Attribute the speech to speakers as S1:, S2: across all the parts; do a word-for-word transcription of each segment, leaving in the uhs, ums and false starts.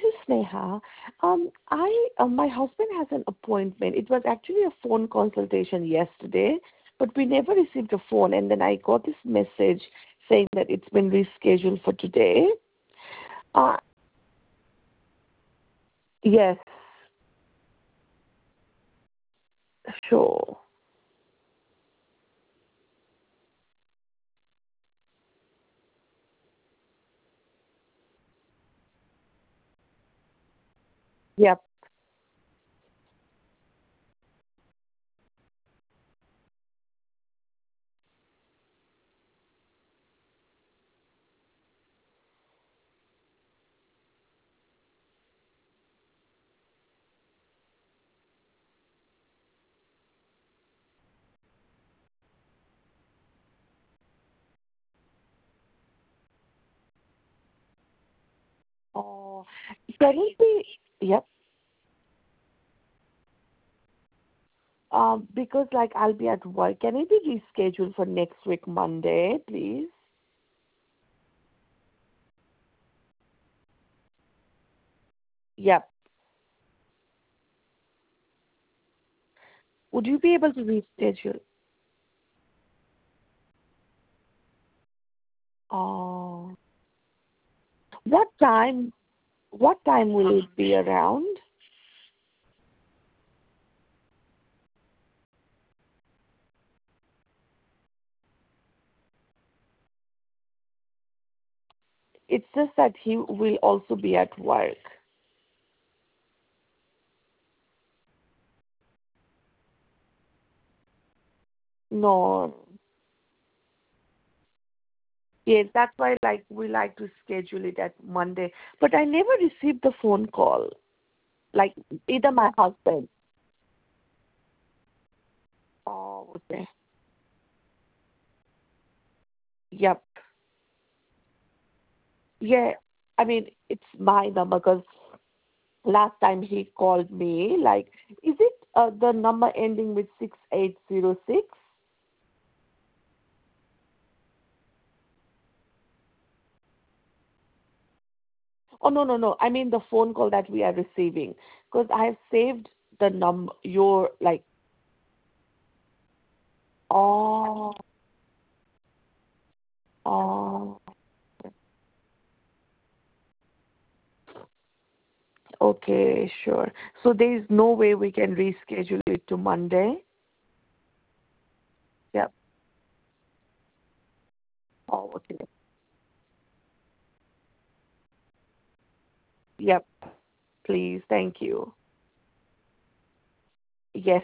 S1: is Sneha. Um, I uh, my husband has an appointment. It was actually a phone consultation yesterday, but we never received a phone. And then I got this message saying that it's been rescheduled for today. Uh, yes, sure. Yep. Oh, can it be? Yep. Um, because like I'll be at work. Can it be rescheduled for next week Monday, please? Yep. Would you be able to reschedule? Oh, what time? What time will it be around? It's just that he will also be at work. No. Yes, that's why like we like to schedule it at Monday. But I never received the phone call. Like either my husband. Oh, okay. Yep. Yeah. I mean, it's my number because last time he called me, like, is it uh, the number ending with six eight zero six? Oh, no, no, no. I mean the phone call that we are receiving. Because I have saved the number, your, like, oh, oh, okay, sure. So there is no way we can reschedule it to Monday? Yep. Oh, okay. Yep. Please. Thank you. Yes.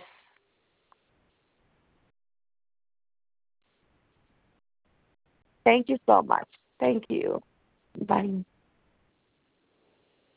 S1: Thank you so much. Thank you. Bye.